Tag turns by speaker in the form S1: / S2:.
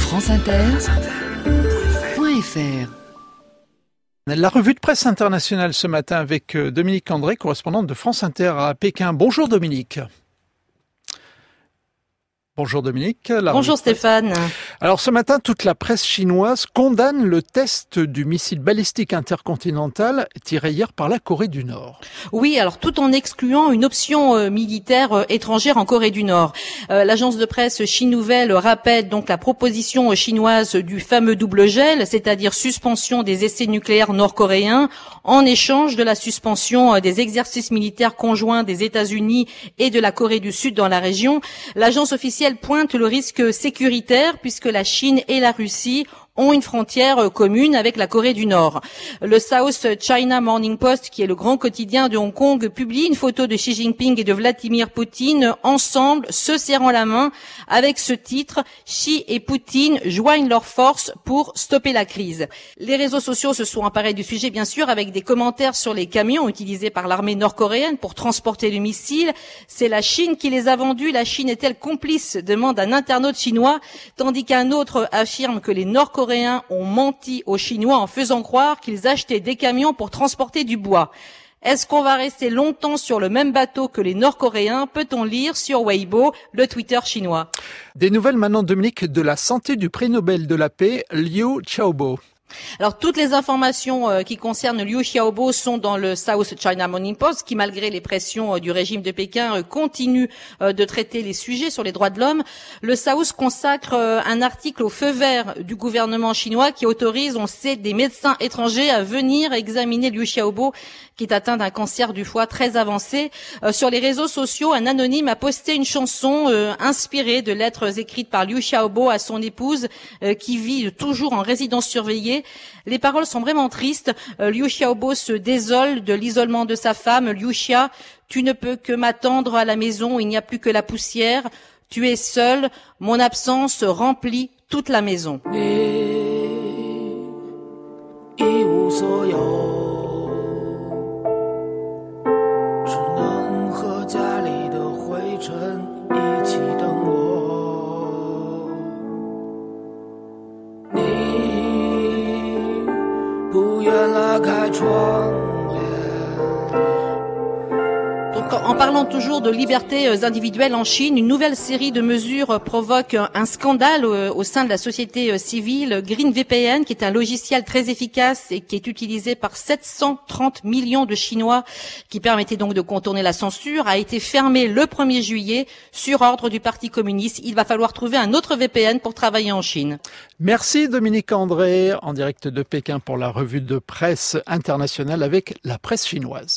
S1: franceinter.fr.
S2: La revue de presse internationale ce matin avec Dominique André, correspondante de France Inter à Pékin. Bonjour Dominique. Bonjour Dominique.
S3: Bonjour Stéphane.
S2: Alors ce matin, toute la presse chinoise condamne le test du missile balistique intercontinental tiré hier par la Corée du Nord.
S3: Oui, alors tout en excluant une option militaire étrangère en Corée du Nord. L'agence de presse Chine Nouvelle rappelle donc la proposition chinoise du fameux double gel, c'est-à-dire suspension des essais nucléaires nord-coréens en échange de la suspension des exercices militaires conjoints des États-Unis et de la Corée du Sud dans la région. L'agence officielle pointe le risque sécuritaire puisque la Chine et la Russie ont une frontière commune avec la Corée du Nord. Le South China Morning Post, qui est le grand quotidien de Hong Kong, publie une photo de Xi Jinping et de Vladimir Poutine ensemble, se serrant la main, avec ce titre « Xi et Poutine joignent leurs forces pour stopper la crise ». Les réseaux sociaux se sont emparés du sujet, bien sûr, avec des commentaires sur les camions utilisés par l'armée nord-coréenne pour transporter le missile. C'est la Chine qui les a vendus. La Chine est-elle complice, demande un internaute chinois, tandis qu'un autre affirme que les Nord-Coréens ont menti aux Chinois en faisant croire qu'ils achetaient des camions pour transporter du bois. Est-ce qu'on va rester longtemps sur le même bateau que les Nord-Coréens? Peut-on lire sur Weibo, le Twitter chinois.
S2: Des nouvelles maintenant, Dominique, de la santé du prix Nobel de la paix, Liu Xiaobo.
S3: Alors toutes les informations qui concernent Liu Xiaobo sont dans le South China Morning Post, qui malgré les pressions du régime de Pékin continue de traiter les sujets sur les droits de l'homme. Le South consacre un article au feu vert du gouvernement chinois qui autorise, on sait, des médecins étrangers à venir examiner Liu Xiaobo, qui est atteint d'un cancer du foie très avancé. Sur les réseaux sociaux, un anonyme a posté une chanson inspirée de lettres écrites par Liu Xiaobo à son épouse qui vit toujours en résidence surveillée. Les paroles sont vraiment tristes. Liu Xiaobo se désole de l'isolement de sa femme. Liu Xia, tu ne peux que m'attendre à la maison, il n'y a plus que la poussière. Tu es seul, mon absence remplit toute la maison. Donc, en parlant toujours de libertés individuelles en Chine, une nouvelle série de mesures provoque un scandale au sein de la société civile. Green VPN, qui est un logiciel très efficace et qui est utilisé par 730 millions de Chinois, qui permettait donc de contourner la censure, a été fermé le 1er juillet sur ordre du Parti communiste. Il va falloir trouver un autre VPN pour travailler en Chine.
S2: Merci Dominique André, en direct de Pékin pour la revue de presse internationale avec la presse chinoise.